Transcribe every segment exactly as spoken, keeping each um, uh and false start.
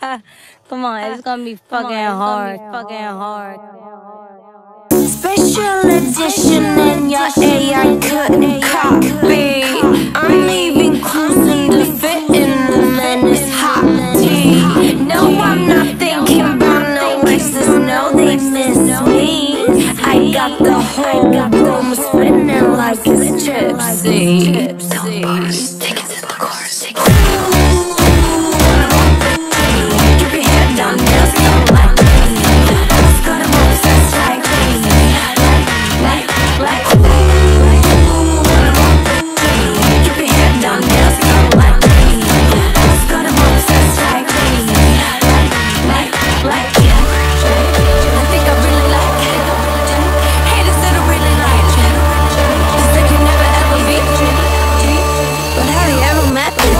Come on, it's gonna be fucking hard, fucking hard. Special edition and your A I couldn't copy. I'm leaving cruising to fit in and then it's hot tea. No, I'm not thinking about no exes, no, they miss me. I got the whole room spinning like it's gypsy. Don't take it to the chorus. Take it. Keep your head down, just don't like me. It's gonna move just like me. Like, like, keep your head down, just don't like me. It's gonna move just like me. Like, like, like, I think I really like it. Haters that I really like. Cause they can never ever beat me. But have you ever met me?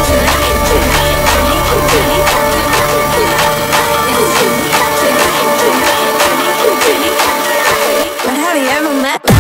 But have you ever met me?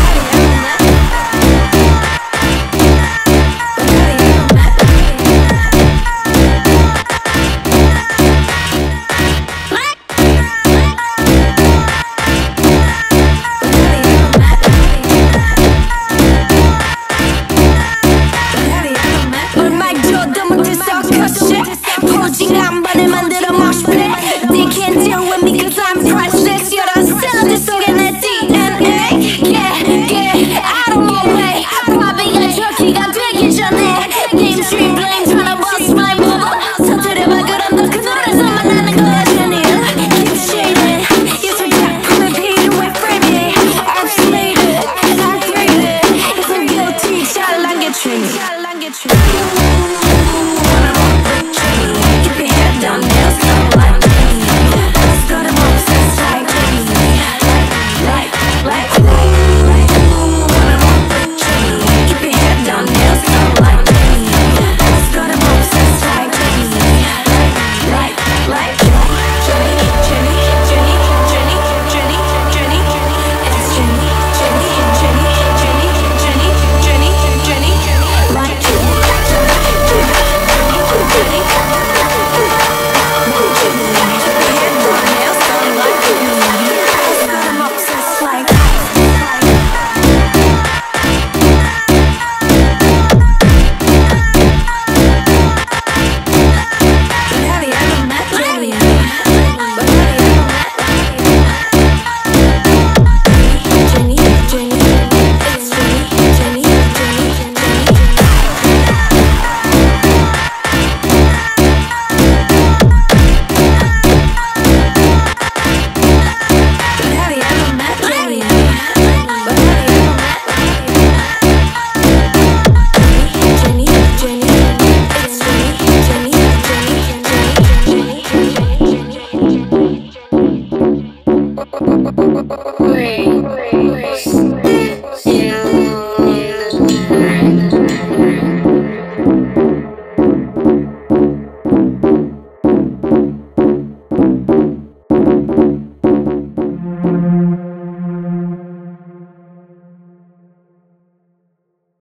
한 번에 만들어 mosh pit. They can't deal with me cause I'm priceless. You're the cylinder 속에 내 디 엔 에이. Yeah, yeah, out of my way. 바비가 저기가 되기 전에 Mainstream blame tryna bust my bubble. 터뜨려봐 그럼 너 그 노래에서 만나는 거야 Janelle. Keep shading. Yes, I got repeated with Freddie. I've slayed it, I've graded. Yes, I'm guilty, 잘난 게 Trini. Keep your head down, just don't like me. It's gonna move just like me. Like, like, like, keep your head down, just don't like me. It's gonna move just like me. Like, like, Jenny, Jenny, Jenny, Jenny, Jenny, Jenny, it's Jenny, Jenny, Jenny, Jenny, Jenny, Jenny, Jenny, like Jenny, Jenny, Wait, wait, wait.